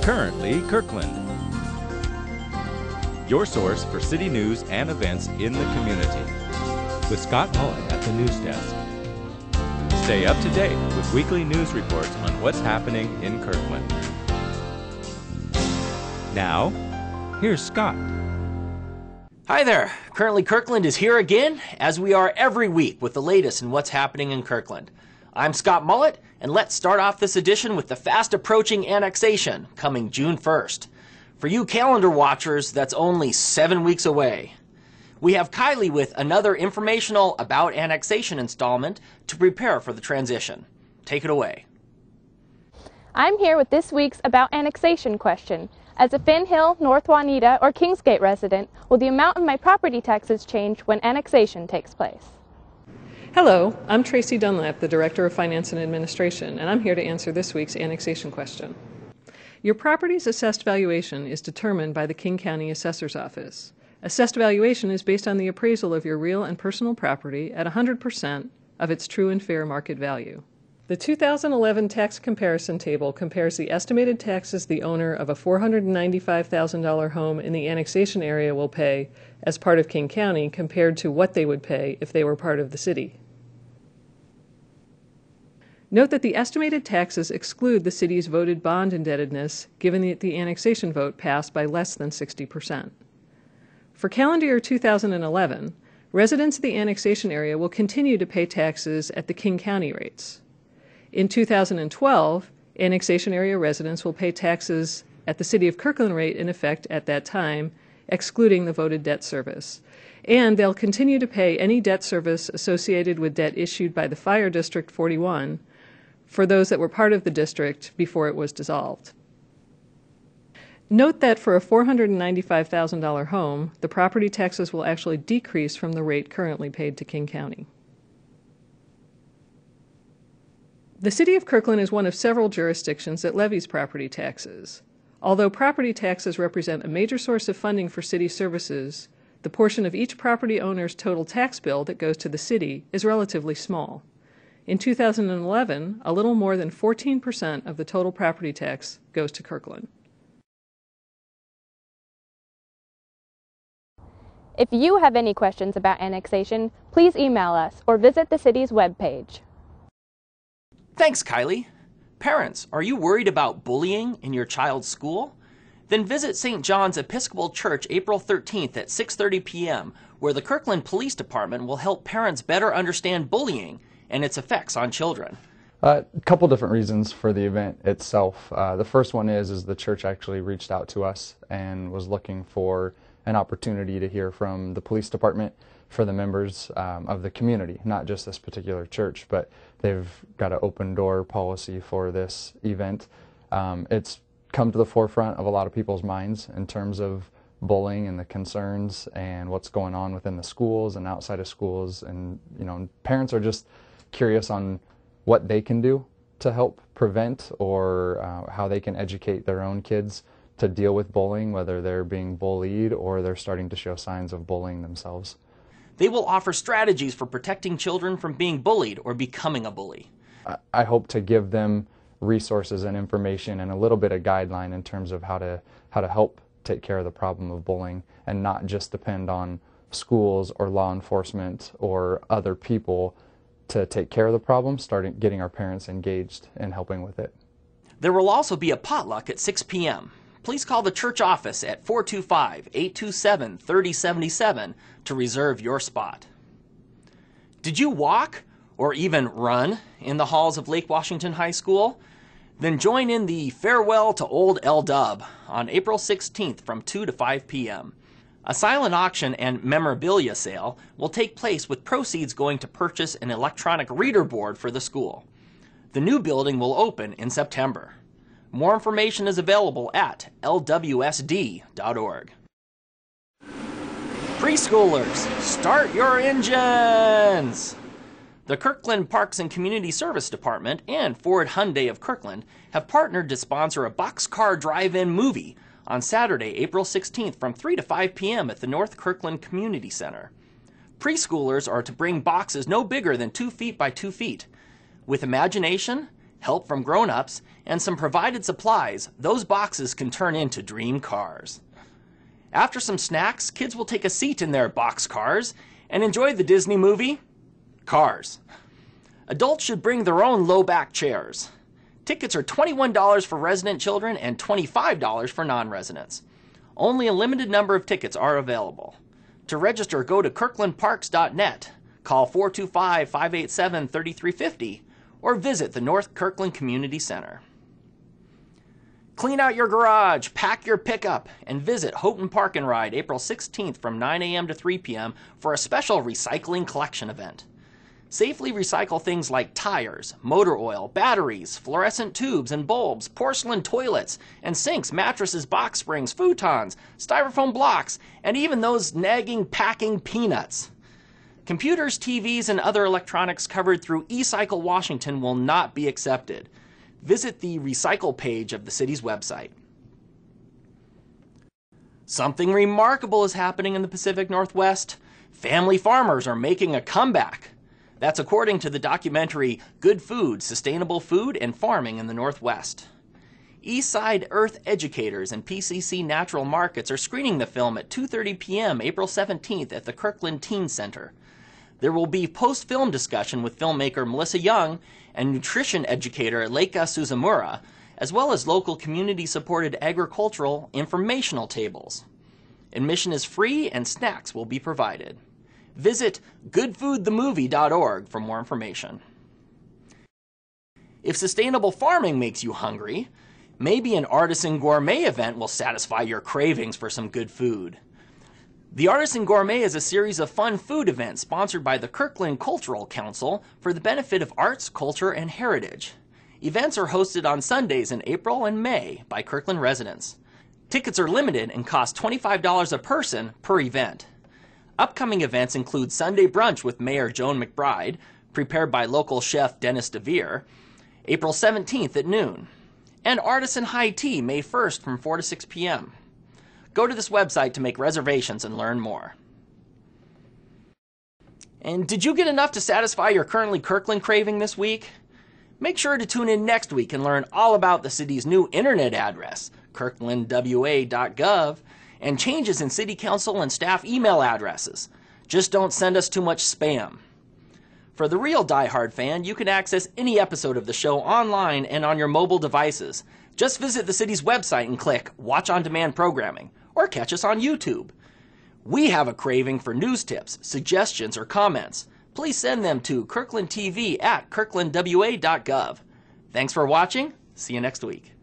Currently Kirkland, your source for city news and events in the community. With Scott Mullet at the news desk. Stay up to date with weekly news reports on what's happening in Kirkland. Now, here's Scott. Hi there. Currently Kirkland is here again, as we are every week with the latest in what's happening in Kirkland. I'm Scott Mullet, and let's start off this edition with the fast approaching annexation coming June 1st. For you calendar watchers, that's only 7 weeks away. We have Kylie with another informational About Annexation installment to prepare for the transition. Take it away. I'm here with this week's About Annexation question. As a Finn Hill, North Juanita, or Kingsgate resident, will the amount of my property taxes change when annexation takes place? Hello, I'm Tracy Dunlap, the Director of Finance and Administration, and I'm here to answer this week's annexation question. Your property's assessed valuation is determined by the King County Assessor's Office. Assessed valuation is based on the appraisal of your real and personal property at 100% of its true and fair market value. The 2011 tax comparison table compares the estimated taxes the owner of a $495,000 home in the annexation area will pay as part of King County compared to what they would pay if they were part of the city. Note that the estimated taxes exclude the city's voted bond indebtedness, given that the annexation vote passed by less than 60%. For calendar year 2011, residents of the annexation area will continue to pay taxes at the King County rates. In 2012, annexation area residents will pay taxes at the City of Kirkland rate in effect at that time, excluding the voted debt service. And they'll continue to pay any debt service associated with debt issued by the Fire District 41 for those that were part of the district before it was dissolved. Note that for a $495,000 home, the property taxes will actually decrease from the rate currently paid to King County. The City of Kirkland is one of several jurisdictions that levies property taxes. Although property taxes represent a major source of funding for city services, the portion of each property owner's total tax bill that goes to the city is relatively small. In 2011, a little more than 14% of the total property tax goes to Kirkland. If you have any questions about annexation, please email us or visit the city's webpage. Thanks, Kylie. Parents, are you worried about bullying in your child's school? Then visit St. John's Episcopal Church April 13th at 6:30 p.m., where the Kirkland Police Department will help parents better understand bullying and its effects on children. A couple different reasons for the event itself. The first one is the church actually reached out to us and was looking for an opportunity to hear from the police department for the members of the community, not just this particular church, but they've got an open door policy for this event. It's come to the forefront of a lot of people's minds in terms of bullying and the concerns and what's going on within the schools and outside of schools, and parents are just curious on what they can do to help prevent or how they can educate their own kids to deal with bullying, whether they're being bullied or they're starting to show signs of bullying themselves. They will offer strategies for protecting children from being bullied or becoming a bully. I hope to give them resources and information and a little bit of guideline in terms of how to help take care of the problem of bullying and not just depend on schools or law enforcement or other people to take care of the problem, starting getting our parents engaged in helping with it. There will also be a potluck at 6 p.m. Please call the church office at 425-827-3077 to reserve your spot. Did you walk or even run in the halls of Lake Washington High School? Then join in the Farewell to Old L-Dub on April 16th from 2 to 5 p.m. A silent auction and memorabilia sale will take place with proceeds going to purchase an electronic reader board for the school. The new building will open in September. More information is available at lwsd.org. Preschoolers, start your engines! The Kirkland Parks and Community Service Department and Ford Hyundai of Kirkland have partnered to sponsor a boxcar drive-in movie on Saturday, April 16th from 3 to 5 p.m. at the North Kirkland Community Center. Preschoolers are to bring boxes no bigger than 2 feet by 2 feet. With imagination, help from grown-ups, and some provided supplies, those boxes can turn into dream cars. After some snacks, kids will take a seat in their box cars and enjoy the Disney movie, Cars. Adults should bring their own low-back chairs. Tickets are $21 for resident children and $25 for non-residents. Only a limited number of tickets are available. To register, go to kirklandparks.net, call 425-587-3350, or visit the North Kirkland Community Center. Clean out your garage, pack your pickup, and visit Houghton Park and Ride April 16th from 9 a.m. to 3 p.m. for a special recycling collection event. Safely recycle things like tires, motor oil, batteries, fluorescent tubes and bulbs, porcelain toilets and sinks, mattresses, box springs, futons, styrofoam blocks, and even those nagging packing peanuts. Computers, TVs, and other electronics covered through eCycle Washington will not be accepted. Visit the Recycle page of the city's website. Something remarkable is happening in the Pacific Northwest. Family farmers are making a comeback. That's according to the documentary Good Food, Sustainable Food and Farming in the Northwest. Eastside Earth Educators and PCC Natural Markets are screening the film at 2:30 p.m. April 17th at the Kirkland Teen Center. There will be post-film discussion with filmmaker Melissa Young and nutrition educator Leika Suzumura, as well as local community-supported agricultural informational tables. Admission is free and snacks will be provided. Visit goodfoodthemovie.org for more information. If sustainable farming makes you hungry, maybe an Artisan Gourmet event will satisfy your cravings for some good food. The Artisan Gourmet is a series of fun food events sponsored by the Kirkland Cultural Council for the benefit of arts, culture, and heritage. Events are hosted on Sundays in April and May by Kirkland residents. Tickets are limited and cost $25 a person per event. Upcoming events include Sunday brunch with Mayor Joan McBride, prepared by local chef Dennis DeVere, April 17th at noon, and Artisan High Tea May 1st from 4 to 6 p.m. Go to this website to make reservations and learn more. And did you get enough to satisfy your currently Kirkland craving this week? Make sure to tune in next week and learn all about the city's new internet address, kirklandwa.gov, and changes in city council and staff email addresses. Just don't send us too much spam. For the real diehard fan, you can access any episode of the show online and on your mobile devices. Just visit the city's website and click Watch on Demand Programming, or catch us on YouTube. We have a craving for news tips, suggestions, or comments. Please send them to kirklandtv@kirklandwa.gov. Thanks for watching. See you next week.